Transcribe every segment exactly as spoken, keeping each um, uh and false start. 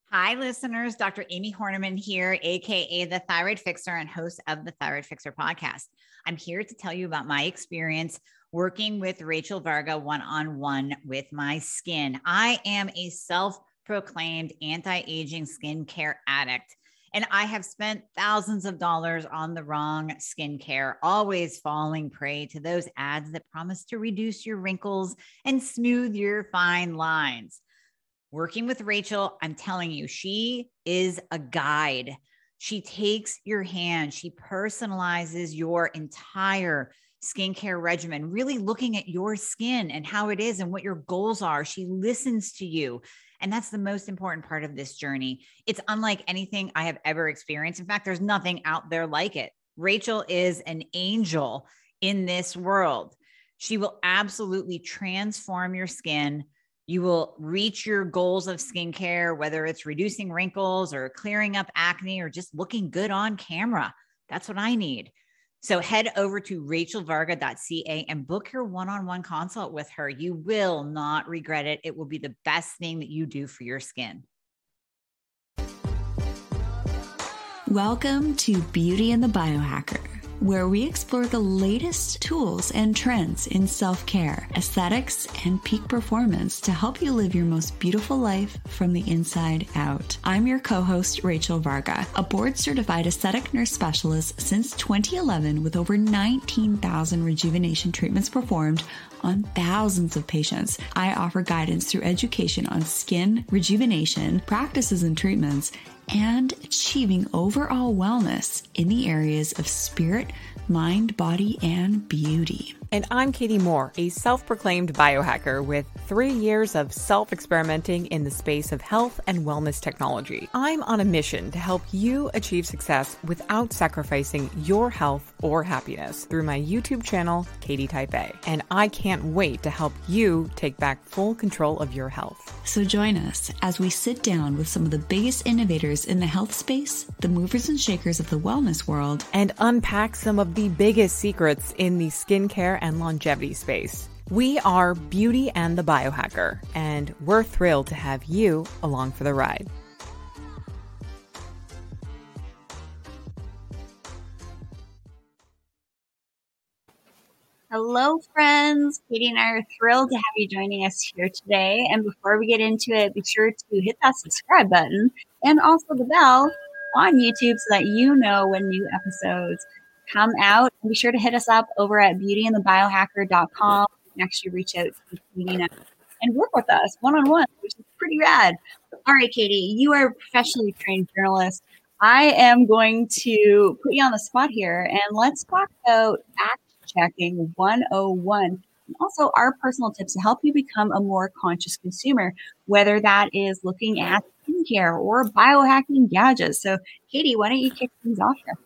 Hi, listeners. Doctor Amy Horniman here, A K A The Thyroid Fixer and host of the Thyroid Fixer podcast. I'm here to tell you about my experience working with Rachel Varga one-on-one with my skin. I am a self-proclaimed anti-aging skincare addict, and I have spent thousands of dollars on the wrong skincare, always falling prey to those ads that promise to reduce your wrinkles and smooth your fine lines. Working with Rachel, I'm telling you, she is a guide. She takes your hand. She personalizes your entire skincare regimen, really looking at your skin and how it is and what your goals are. She listens to you. And that's the most important part of this journey. It's unlike anything I have ever experienced. In fact, there's nothing out there like it. Rachel is an angel in this world. She will absolutely transform your skin. You will reach your goals of skincare, whether it's reducing wrinkles or clearing up acne or just looking good on camera. That's what I need. So head over to rachel varga dot c a and book your one-on-one consult with her. You will not regret it. It will be the best thing that you do for your skin. Welcome to Beauty and the Biohacker, where we explore the latest tools and trends in self-care, aesthetics, and peak performance to help you live your most beautiful life from the inside out. I'm your co-host, Rachel Varga, a board-certified aesthetic nurse specialist since twenty eleven with over nineteen thousand rejuvenation treatments performed on thousands of patients. I offer guidance through education on skin, rejuvenation, practices and treatments, and achieving overall wellness in the areas of spirit, mind, body, and beauty. And I'm Katie Moore, a self-proclaimed biohacker with three years of self-experimenting in the space of health and wellness technology. I'm on a mission to help you achieve success without sacrificing your health or happiness through my YouTube channel, Katie Type A. And I can't wait to help you take back full control of your health. So join us as we sit down with some of the biggest innovators in the health space, the movers and shakers of the wellness world, and unpack some of the biggest secrets in the skincare and longevity space. We are Beauty and the Biohacker, and we're thrilled to have you along for the ride. Hello, friends. Katie and I are thrilled to have you joining us here today. And before we get into it, be sure to hit that subscribe button and also the bell on YouTube so that you know when new episodes come out. And be sure to hit us up over at beauty and the biohacker dot com. You can actually reach out to Katie and work with us one-on-one, which is pretty rad. All right, Katie, you are a professionally trained journalist. I am going to put you on the spot here, and let's talk about fact checking one oh one. And also our personal tips to help you become a more conscious consumer, whether that is looking at skincare or biohacking gadgets. So, Katie, why don't you kick things off here?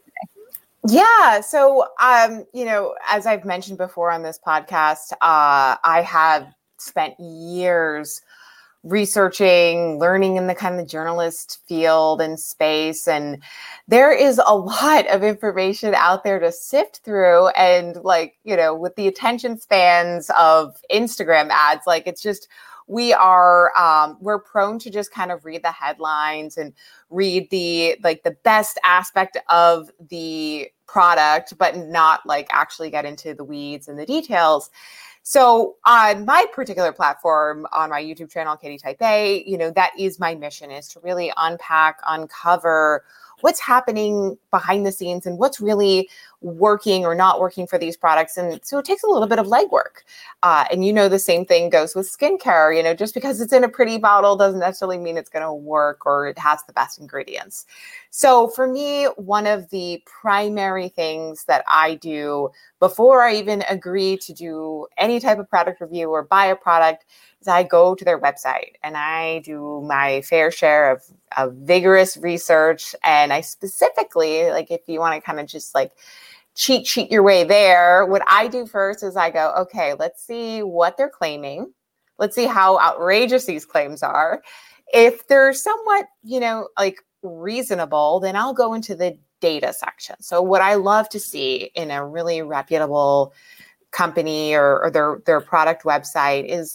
Yeah. So, um, you know, as I've mentioned before on this podcast, uh, I have spent years researching, learning in the kind of journalist field and space. And there is a lot of information out there to sift through. And like, you know, with the attention spans of Instagram ads, like it's just, we are, um, we're prone to just kind of read the headlines and read the, like the best aspect of the product, but not like actually get into the weeds and the details. So on my particular platform, on my YouTube channel, Katie Type A, you know, that is my mission, is to really unpack, uncover what's happening behind the scenes and what's really working or not working for these products. And so it takes a little bit of legwork. Uh, and you know, the same thing goes with skincare. You know, just because it's in a pretty bottle doesn't necessarily mean it's going to work or it has the best ingredients. So for me, one of the primary things that I do before I even agree to do any type of product review or buy a product is I go to their website and I do my fair share of, of vigorous research. And I specifically, like, if you want to kind of just like cheat sheet your way there, what I do first is I go, okay, let's see what they're claiming. Let's see how outrageous these claims are. If they're somewhat, you know, like reasonable, then I'll go into the data section. So what I love to see in a really reputable company or, or their, their product website is like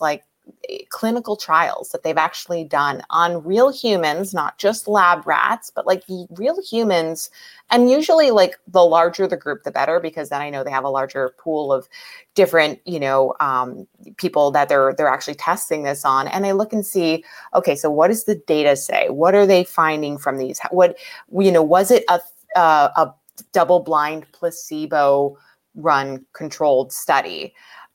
clinical trials that they've actually done on real humans, not just lab rats, but like real humans. And usually like the larger the group, the better, because then I know they have a larger pool of different, you know, um, people that they're, they're actually testing this on. And I look and see, okay, so what does the data say? What are they finding from these? What, you know, was it a, uh, a double blind placebo run controlled study?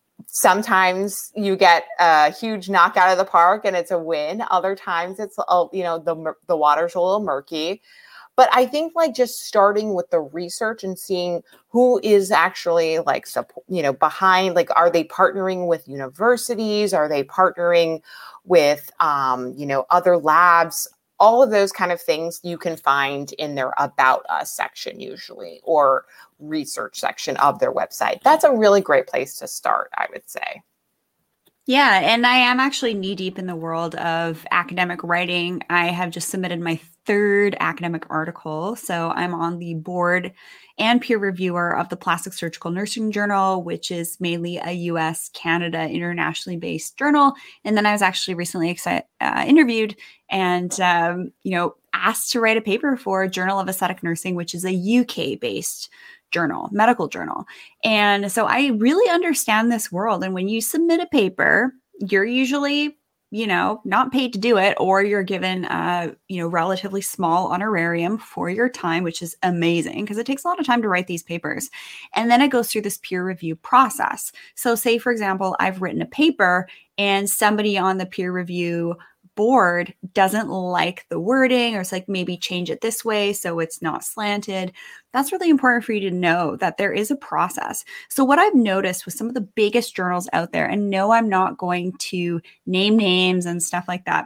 Sometimes you get a huge knockout of the park and it's a win. Other times it's, a, you know, the the water's a little murky. But I think like just starting with the research and seeing who is actually like, you know, behind, like, are they partnering with universities? Are they partnering with, um, you know, other labs? All of those kind of things you can find in their About Us section usually, or research section of their website. That's a really great place to start, I would say. Yeah, and I am actually knee deep in the world of academic writing. I have just submitted my third academic article. So I'm on the board and peer reviewer of the Plastic Surgical Nursing Journal, which is mainly a U S, Canada, internationally based journal. And then I was actually recently exci- uh, interviewed and, um, you know, asked to write a paper for Journal of Aesthetic Nursing, which is a U K based journal, medical journal. And so I really understand this world. And when you submit a paper, you're usually, you know, not paid to do it, or you're given a, you know, relatively small honorarium for your time, which is amazing because it takes a lot of time to write these papers. And then it goes through this peer review process. So say, for example, I've written a paper and somebody on the peer review board doesn't like the wording, or it's like, maybe change it this way so it's not slanted. That's really important for you to know that there is a process. So what I've noticed with some of the biggest journals out there, and no, I'm not going to name names and stuff like that,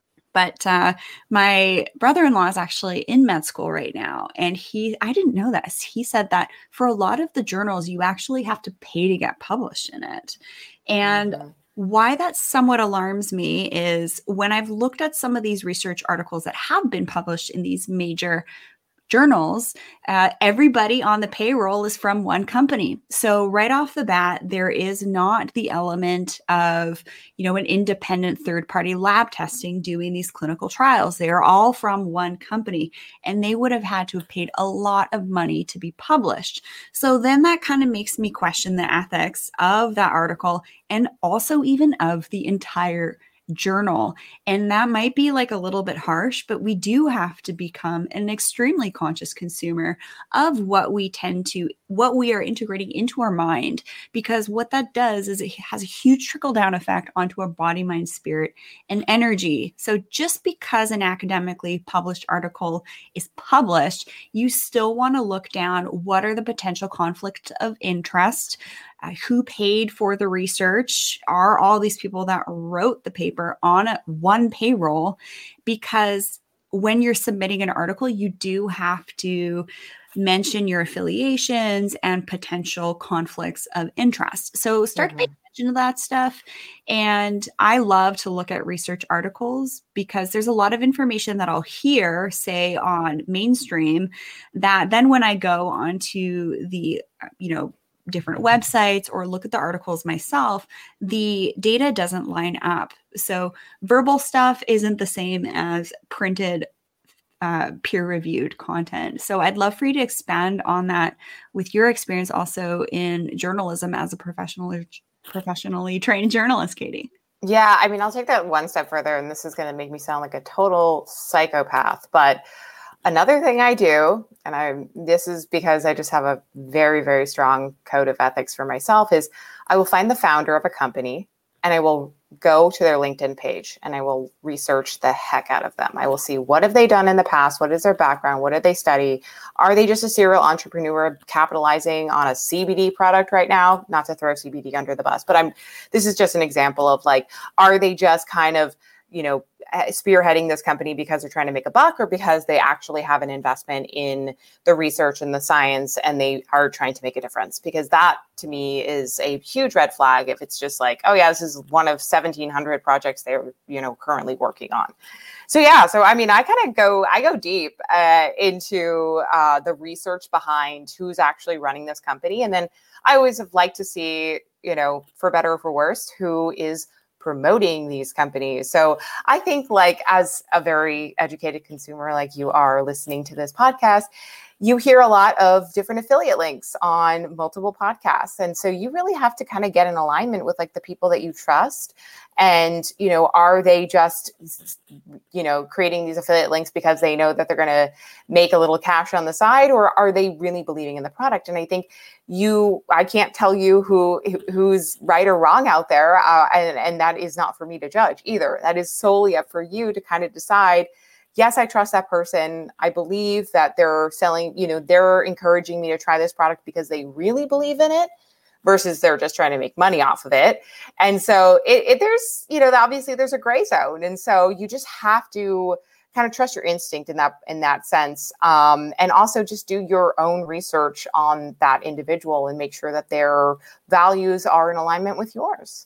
but uh, my brother-in-law is actually in med school right now. And he, I didn't know this. He said that for a lot of the journals, you actually have to pay to get published in it. And mm-hmm. Why that somewhat alarms me is when I've looked at some of these research articles that have been published in these major journals, uh, everybody on the payroll is from one company. So right off the bat, there is not the element of, you know, an independent third-party lab testing doing these clinical trials. They are all from one company, and they would have had to have paid a lot of money to be published. So then that kind of makes me question the ethics of that article, and also even of the entire journal. And that might be like a little bit harsh, but we do have to become an extremely conscious consumer of what we tend to, what we are integrating into our mind, because what that does is it has a huge trickle down effect onto our body, mind, spirit, and energy. So just because an academically published article is published, you still want to look down what are the potential conflicts of interest. Uh, who paid for the research? Are all these people that wrote the paper on a, one payroll? Because when you're submitting an article, you do have to mention your affiliations and potential conflicts of interest. So start mm-hmm. paying attention to that stuff. And I love to look at research articles because there's a lot of information that I'll hear, say, on mainstream, that then when I go onto the, you know, different websites or look at the articles myself, the data doesn't line up. So verbal stuff isn't the same as printed uh, peer-reviewed content. So I'd love for you to expand on that with your experience also in journalism as a professional, professionally trained journalist, Katie. Yeah, I mean, I'll take that one step further, and this is going to make me sound like a total psychopath, but another thing I do, and I this is because I just have a very, very strong code of ethics for myself, is I will find the founder of a company and I will go to their LinkedIn page and I will research the heck out of them. I will see, what have they done in the past? What is their background? What did they study? Are they just a serial entrepreneur capitalizing on a C B D product right now? Not to throw C B D under the bus, but I'm. This is just an example of like, are they just kind of, you know, spearheading this company because they're trying to make a buck, or because they actually have an investment in the research and the science and they are trying to make a difference? Because that to me is a huge red flag if it's just like, oh yeah, this is one of seventeen hundred projects they're, you know, currently working on. So yeah, so I mean, I kind of go, I go deep uh, into uh, the research behind who's actually running this company. And then I always have liked to see, you know, for better or for worse, who is promoting these companies. So I think, like, as a very educated consumer like you are listening to this podcast, you hear a lot of different affiliate links on multiple podcasts. And so you really have to kind of get in alignment with like the people that you trust. And, you know, are they just, you know, creating these affiliate links because they know that they're going to make a little cash on the side, or are they really believing in the product? And I think you, I can't tell you who who's right or wrong out there. Uh, and, and that is not for me to judge either. That is solely up for you to kind of decide, yes, I trust that person. I believe that they're selling, you know, they're encouraging me to try this product because they really believe in it versus they're just trying to make money off of it. And so it, it, there's, you know, obviously there's a gray zone. And so you just have to kind of trust your instinct in that, in that sense. Um, and also just do your own research on that individual and make sure that their values are in alignment with yours.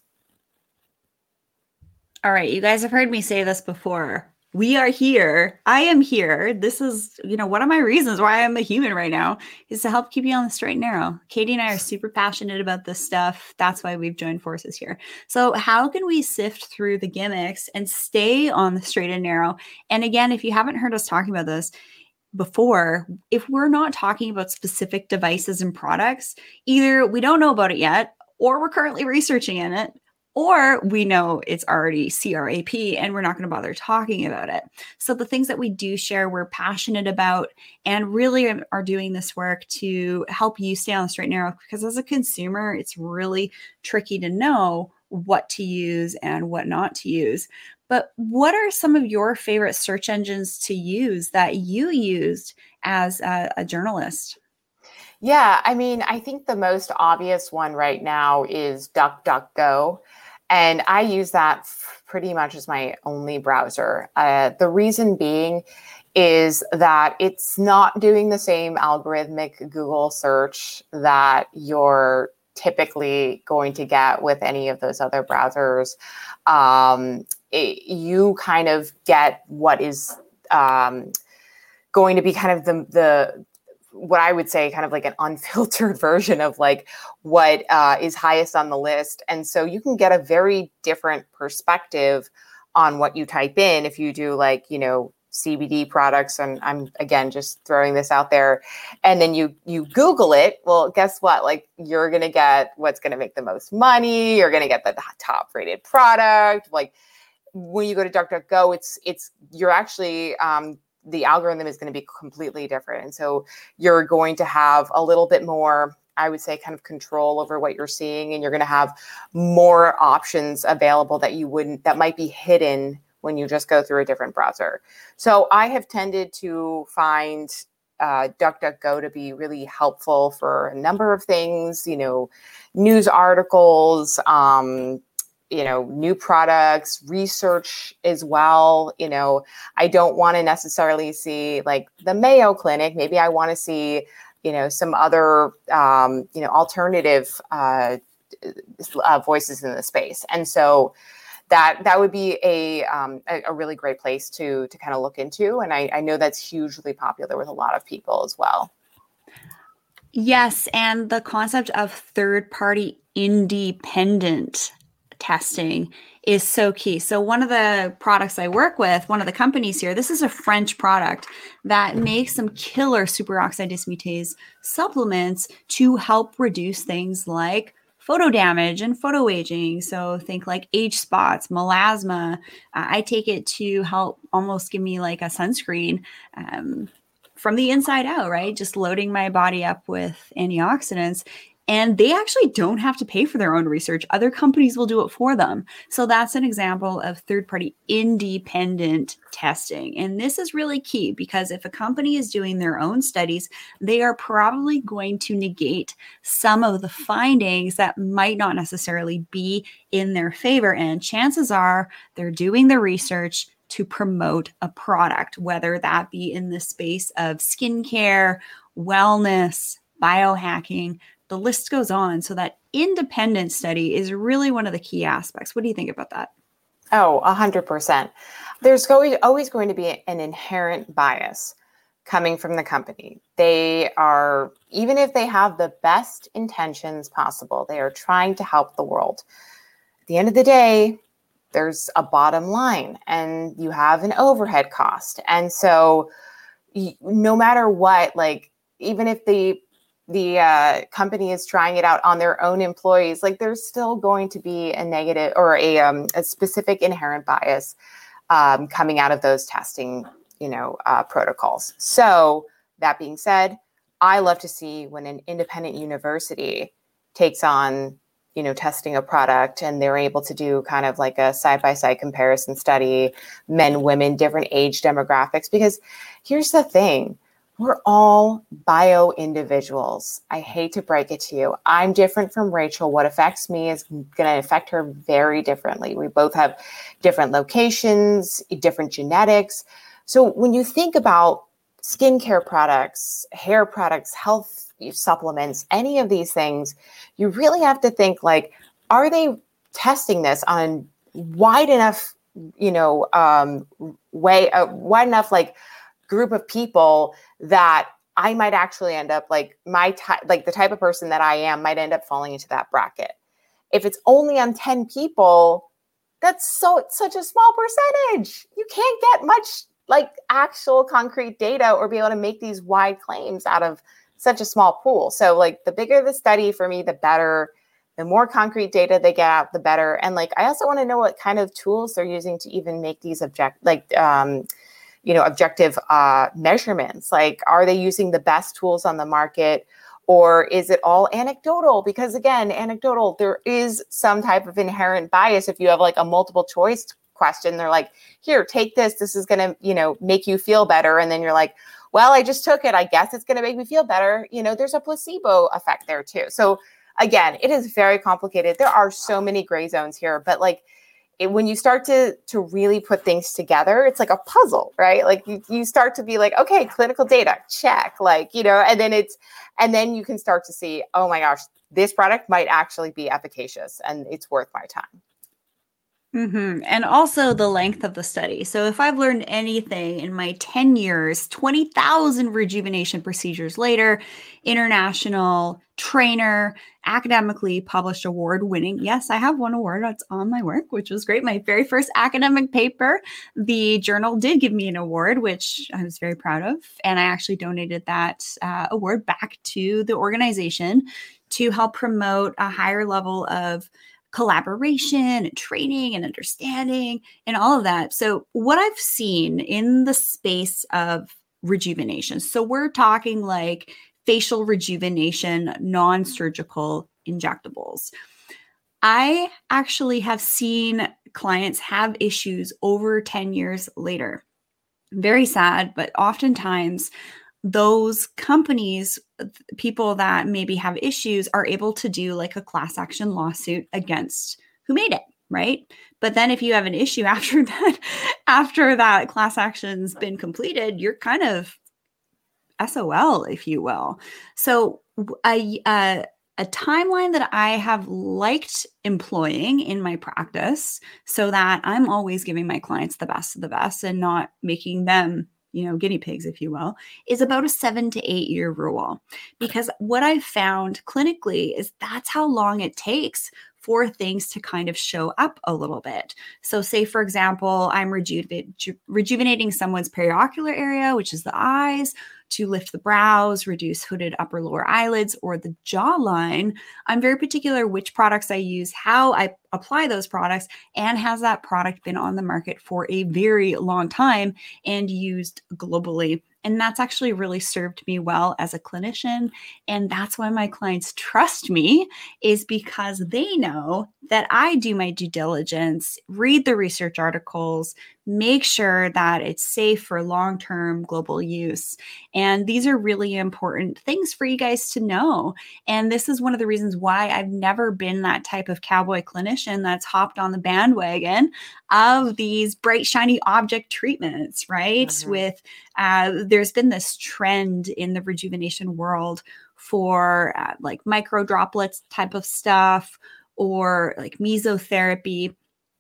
All right. You guys have heard me say this before. We are here. I am here. This is, you know, one of my reasons why I'm a human right now is to help keep you on the straight and narrow. Katie and I are super passionate about this stuff. That's why we've joined forces here. So how can we sift through the gimmicks and stay on the straight and narrow? And again, if you haven't heard us talking about this before, if we're not talking about specific devices and products, either we don't know about it yet, or we're currently researching in it, or we know it's already C R A P and we're not going to bother talking about it. So the things that we do share, we're passionate about and really are doing this work to help you stay on the straight and narrow, because as a consumer, it's really tricky to know what to use and what not to use. But what are some of your favorite search engines to use that you used as a, a journalist? Yeah, I mean, I think the most obvious one right now is DuckDuckGo. And I use that f- pretty much as my only browser. Uh, the reason being is that it's not doing the same algorithmic Google search that you're typically going to get with any of those other browsers. Um, it, you kind of get what is um, going to be kind of the the what I would say kind of like an unfiltered version of like what uh, is highest on the list. And so you can get a very different perspective on what you type in if you do like, you know, C B D products. And I'm, again, just throwing this out there. And then you, you Google it. Well, guess what? Like you're going to get what's going to make the most money. You're going to get the top rated product. Like when you go to DuckDuckGo, it's, it's, you're actually, um, the algorithm is going to be completely different. And so you're going to have a little bit more, I would say, kind of control over what you're seeing. And you're going to have more options available that you wouldn't, that might be hidden when you just go through a different browser. So I have tended to find uh, DuckDuckGo to be really helpful for a number of things, you know, news articles, um, you know, new products, research as well. You know, I don't want to necessarily see like the Mayo Clinic. Maybe I want to see, you know, some other, um, you know, alternative uh, uh, voices in the space. And so that that would be a um, a, a really great place to to kind of look into. And I, I know that's hugely popular with a lot of people as well. Yes. And the concept of third-party independent testing is so key. So one of the products I work with, one of the companies here, this is a French product that makes some killer superoxide dismutase supplements to help reduce things like photo damage and photo aging. So think like age spots, melasma. Uh, I take it to help almost give me like a sunscreen um, from the inside out, right? Just loading my body up with antioxidants. And they actually don't have to pay for their own research. Other companies will do it for them. So that's an example of third-party independent testing. And this is really key because if a company is doing their own studies, they are probably going to negate some of the findings that might not necessarily be in their favor. And chances are they're doing the research to promote a product, whether that be in the space of skincare, wellness, biohacking. The list goes on. So that independent study is really one of the key aspects. What do you think about that? Oh, a hundred percent. There's always, always going to be an inherent bias coming from the company. They are, even if they have the best intentions possible, they are trying to help the world. At the end of the day, there's a bottom line and you have an overhead cost. And so y- no matter what, like, even if the the uh, company is trying it out on their own employees, like there's still going to be a negative or a, um, a specific inherent bias um, coming out of those testing, you know, uh, protocols. So that being said, I love to see when an independent university takes on, you know, testing a product and they're able to do kind of like a side-by-side comparison study, men, women, different age demographics, because here's the thing. We're all bio individuals. I hate to break it to you. I'm different from Rachel. What affects me is going to affect her very differently. We both have different locations, different genetics. So when you think about skincare products, hair products, health supplements, any of these things, you really have to think like, are they testing this on wide enough, you know, um, way, uh, wide enough, like, group of people that I might actually end up like my type, like the type of person that I am might end up falling into that bracket. If it's only on ten people, that's so it's such a small percentage. You can't get much like actual concrete data or be able to make these wide claims out of such a small pool. So like the bigger the study for me, the better. The more concrete data they get out, the better. And like I also want to know what kind of tools they're using to even make these object like um you know, objective uh, measurements. Like, are they using the best tools on the market, or is it all anecdotal? Because again, anecdotal, there is some type of inherent bias. If you have like a multiple choice question, they're like, here, take this. This is going to, you know, make you feel better. And then you're like, well, I just took it. I guess it's going to make me feel better. You know, there's a placebo effect there too. So again, it is very complicated. There are so many gray zones here, but like, It, when you start to to really put things together, it's like a puzzle, right? Like you, you start to be like, okay, clinical data, check, like, you know, and then it's, and then you can start to see, oh my gosh, this product might actually be efficacious and it's worth my time. Mm-hmm. And also the length of the study. So if I've learned anything in my ten years, twenty thousand rejuvenation procedures later, international trainer, academically published award winning. Yes, I have one award that's on my work, which was great. My very first academic paper, the journal did give me an award, which I was very proud of. And I actually donated that uh, award back to the organization to help promote a higher level of collaboration and training and understanding and all of that. So what I've seen in the space of rejuvenation, so we're talking like facial rejuvenation, non-surgical injectables. I actually have seen clients have issues over ten years later. Very sad, but oftentimes those companies, people that maybe have issues, are able to do like a class action lawsuit against who made it, right? But then if you have an issue after that, after that class action's been completed, you're kind of S O L, if you will. So a, a, a timeline that I have liked employing in my practice so that I'm always giving my clients the best of the best and not making them, you know, guinea pigs, if you will, is about a seven to eight year rule. Because what I've found clinically is that's how long it takes for things to kind of show up a little bit. So say, for example, I'm reju- rejuvenating someone's periocular area, which is the eyes, to lift the brows, reduce hooded upper lower eyelids, or the jawline. I'm very particular which products I use, how I apply those products, and has that product been on the market for a very long time and used globally. And that's actually really served me well as a clinician. And that's why my clients trust me, is because they know that I do my due diligence, read the research articles, make sure that it's safe for long-term global use. And these are really important things for you guys to know. And this is one of the reasons why I've never been that type of cowboy clinician that's hopped on the bandwagon of these bright, shiny object treatments, right? Mm-hmm. With, uh, there's been this trend in the rejuvenation world for uh, like micro droplets type of stuff, or like mesotherapy.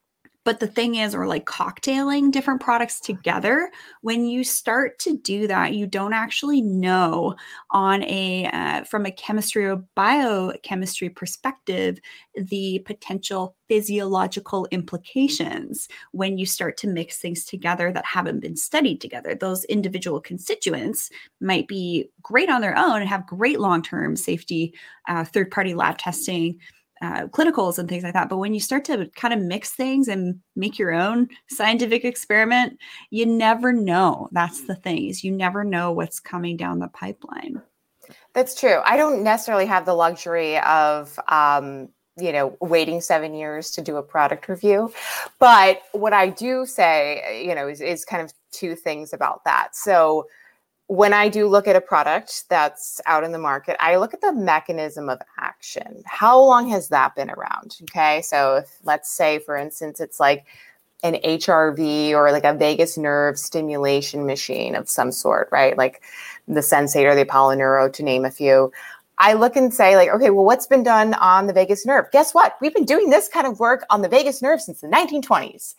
But the thing is, or like cocktailing different products together, when you start to do that, you don't actually know on a, uh, from a chemistry or biochemistry perspective, the potential physiological implications when you start to mix things together that haven't been studied together. Those individual constituents might be great on their own and have great long-term safety, uh, third-party lab testing, Uh, clinicals and things like that. But when you start to kind of mix things and make your own scientific experiment, you never know. That's the thing, is you never know what's coming down the pipeline. That's true. I don't necessarily have the luxury of, um, you know, waiting seven years to do a product review. But what I do say, you know, is, is kind of two things about that. So when I do look at a product that's out in the market, I look at the mechanism of action. How long has that been around? Okay. So if, let's say, for instance, it's like an H R V or like a vagus nerve stimulation machine of some sort, right? Like the Sensate or the Apollo Neuro, to name a few. I look and say like, okay, well, what's been done on the vagus nerve? Guess what? We've been doing this kind of work on the vagus nerve since the nineteen twenties.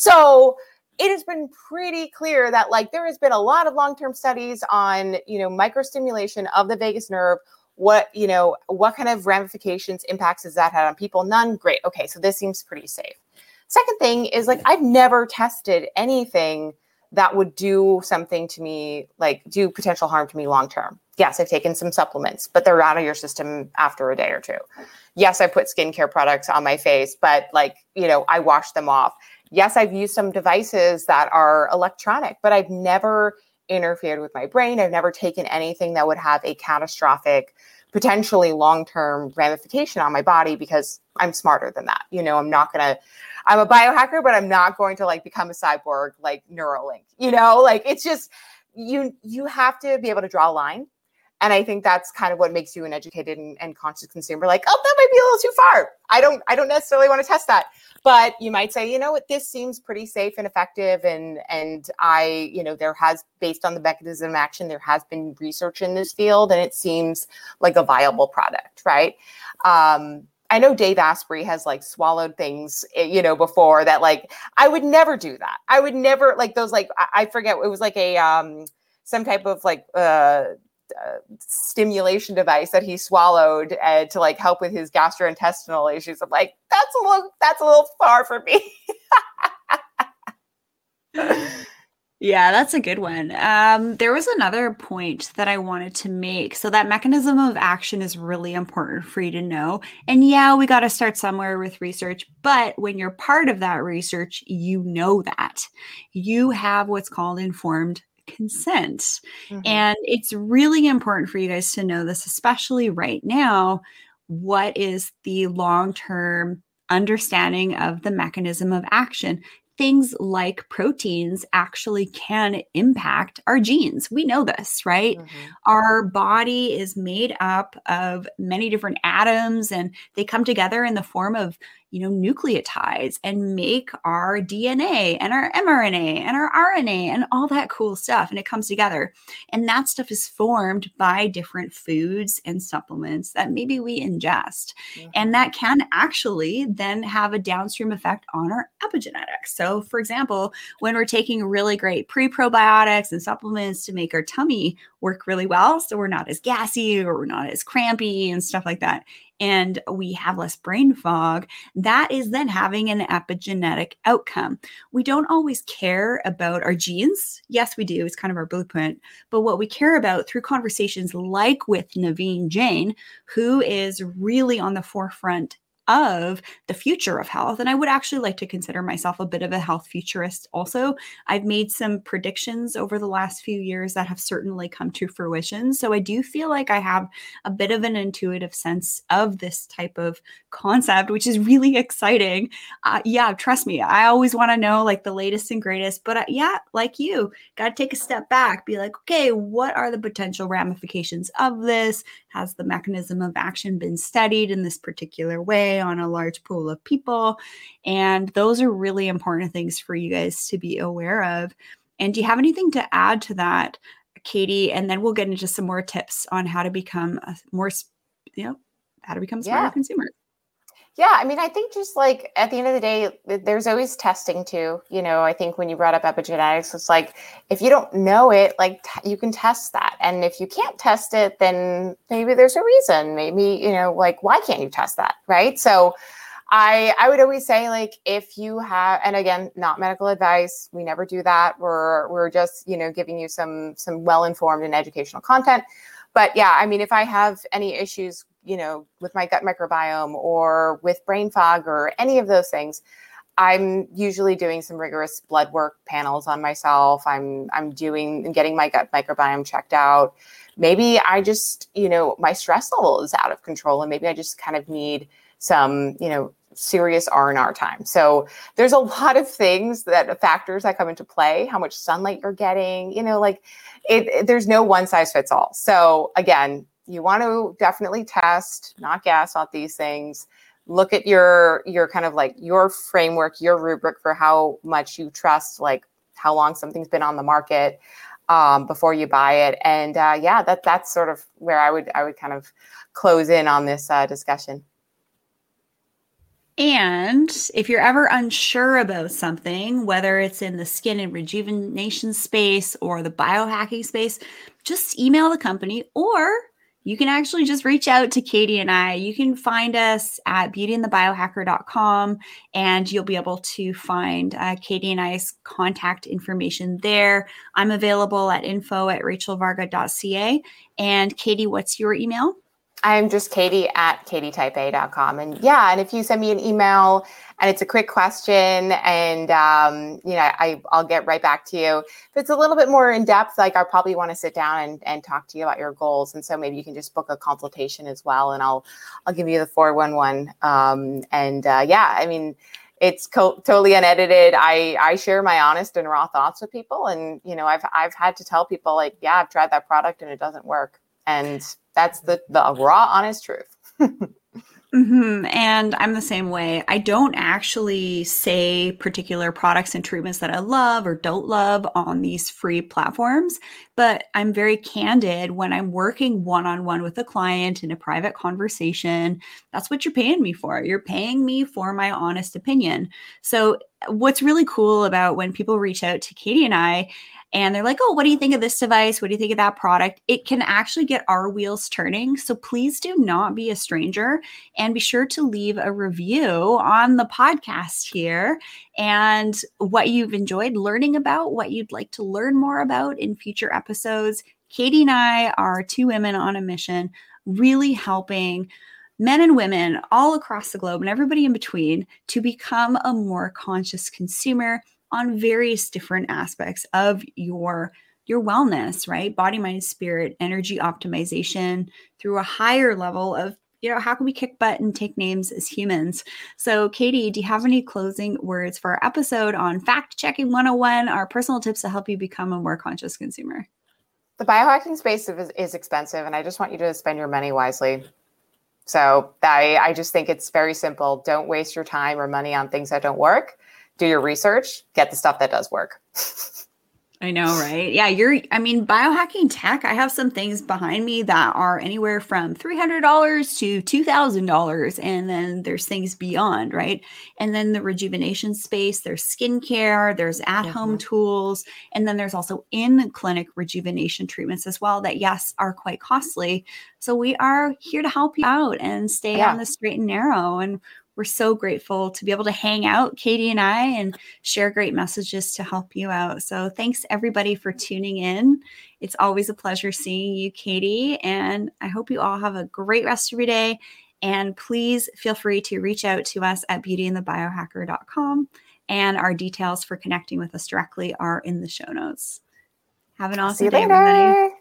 So it has been pretty clear that like there has been a lot of long-term studies on, you know, microstimulation of the vagus nerve. What, you know, what kind of ramifications, impacts has that had on people? None. Great. Okay. So this seems pretty safe. Second thing is like, I've never tested anything that would do something to me, like do potential harm to me long-term. Yes, I've taken some supplements, but they're out of your system after a day or two. Yes, I put skincare products on my face, but like, you know, I wash them off. Yes, I've used some devices that are electronic, but I've never interfered with my brain. I've never taken anything that would have a catastrophic, potentially long-term ramification on my body because I'm smarter than that. You know, I'm not going to, I'm a biohacker, but I'm not going to like become a cyborg like Neuralink, you know, like it's just, you, you have to be able to draw a line. And I think that's kind of what makes you an educated and, and conscious consumer. Like, oh, that might be a little too far. I don't, I don't necessarily want to test that. But you might say, you know what, this seems pretty safe and effective. And, and I, you know, there has, based on the mechanism of action, there has been research in this field and it seems like a viable product, right? Um, I know Dave Asprey has like swallowed things, you know, before that, like, I would never do that. I would never like those, like, I, I forget, it was like a, um, some type of like, uh, Uh, stimulation device that he swallowed uh, to like help with his gastrointestinal issues. I'm like, that's a little, that's a little far for me. Yeah, that's a good one. Um, there was another point that I wanted to make. So that mechanism of action is really important for you to know. And yeah, we got to start somewhere with research, but when you're part of that research, you know that you have what's called informed consent. Mm-hmm. And it's really important for you guys to know this, especially right now. What is the long-term understanding of the mechanism of action? Things like proteins actually can impact our genes. We know this, right? Mm-hmm. Our body is made up of many different atoms and they come together in the form of, you know, nucleotides and make our D N A and our M R N A and our R N A and all that cool stuff. And it comes together. And that stuff is formed by different foods and supplements that maybe we ingest. Mm-hmm. And that can actually then have a downstream effect on our epigenetics. So for example, when we're taking really great pre-probiotics and supplements to make our tummy work really well, so we're not as gassy or we're not as crampy and stuff like that, and we have less brain fog, that is then having an epigenetic outcome. We don't always care about our genes. Yes, we do. It's kind of our blueprint. But what we care about through conversations like with Naveen Jain, who is really on the forefront of the future of health. And I would actually like to consider myself a bit of a health futurist also. I've made some predictions over the last few years that have certainly come to fruition. So I do feel like I have a bit of an intuitive sense of this type of concept, which is really exciting. Uh, yeah, trust me, I always want to know like the latest and greatest, but uh, yeah, like you, got to take a step back, be like, okay, what are the potential ramifications of this? Has the mechanism of action been studied in this particular way on a large pool of people? And those are really important things for you guys to be aware of. And do you have anything to add to that, Katie? And then we'll get into some more tips on how to become a more, you know, how to become a smarter yeah. consumer. Yeah, I mean, I think just like at the end of the day, there's always testing too. You know, I think when you brought up epigenetics, it's like if you don't know it, like t- you can test that. And if you can't test it, then maybe there's a reason. Maybe, you know, like why can't you test that? Right. So I I would always say, like, if you have, and again, not medical advice, we never do that. We're we're just, you know, giving you some some well-informed and educational content. But yeah, I mean, if I have any issues, you know, with my gut microbiome or with brain fog or any of those things, I'm usually doing some rigorous blood work panels on myself. I'm I'm doing and getting my gut microbiome checked out. Maybe I just, you know, my stress level is out of control, and maybe I just kind of need some, you know, serious R and R time. So there's a lot of things that factors that come into play, how much sunlight you're getting, you know, like it, it there's no one size fits all. So again, you want to definitely test, not guess on these things. Look at your, your kind of like your framework, your rubric for how much you trust, like how long something's been on the market um, before you buy it. And uh, yeah, that that's sort of where I would, I would kind of close in on this uh, discussion. And if you're ever unsure about something, whether it's in the skin and rejuvenation space or the biohacking space, just email the company, or you can actually just reach out to Katie and I. You can find us at beauty and the biohacker dot com, and you'll be able to find uh, Katie and I's contact information there. I'm available at info at rachel varga dot c a. And Katie, what's your email? I'm just Katie at katie type a dot com. And yeah, and if you send me an email and it's a quick question, and um, you know, I, I'll get right back to you. If it's a little bit more in depth, like I probably want to sit down and, and talk to you about your goals. And so maybe you can just book a consultation as well, and I'll I'll give you the four one one. Um, and uh, yeah, I mean, it's co- totally unedited. I, I share my honest and raw thoughts with people. And, you know, I've I've had to tell people, like, yeah, I've tried that product and it doesn't work. And that's the, the raw, honest truth. Mm-hmm. And I'm the same way. I don't actually say particular products and treatments that I love or don't love on these free platforms, but I'm very candid when I'm working one-on-one with a client in a private conversation. That's what you're paying me for. You're paying me for my honest opinion. So what's really cool about when people reach out to Katie and I, and they're like, oh, what do you think of this device? What do you think of that product? It can actually get our wheels turning. So please do not be a stranger, and be sure to leave a review on the podcast here and what you've enjoyed learning about, what you'd like to learn more about in future episodes. Katie and I are two women on a mission, really helping men and women all across the globe and everybody in between to become a more conscious consumer on various different aspects of your, your wellness, right? Body, mind, spirit, energy optimization through a higher level of, you know, how can we kick butt and take names as humans? So Katie, do you have any closing words for our episode on Fact Checking one oh one, our personal tips to help you become a more conscious consumer? The biohacking space is, is expensive, and I just want you to spend your money wisely. So I, I just think it's very simple. Don't waste your time or money on things that don't work. Do your research, get the stuff that does work. I know, right? Yeah, you're, I mean, biohacking tech, I have some things behind me that are anywhere from three hundred dollars to two thousand dollars. And then there's things beyond, right? And then the rejuvenation space, there's skincare, there's at-home mm-hmm. tools. And then there's also in-clinic rejuvenation treatments as well that, yes, are quite costly. So we are here to help you out and stay yeah. on the straight and narrow. And we're so grateful to be able to hang out, Katie and I, and share great messages to help you out. So thanks everybody for tuning in. It's always a pleasure seeing you, Katie. And I hope you all have a great rest of your day. And please feel free to reach out to us at beauty and the biohacker dot com. And our details for connecting with us directly are in the show notes. Have an awesome day, everybody.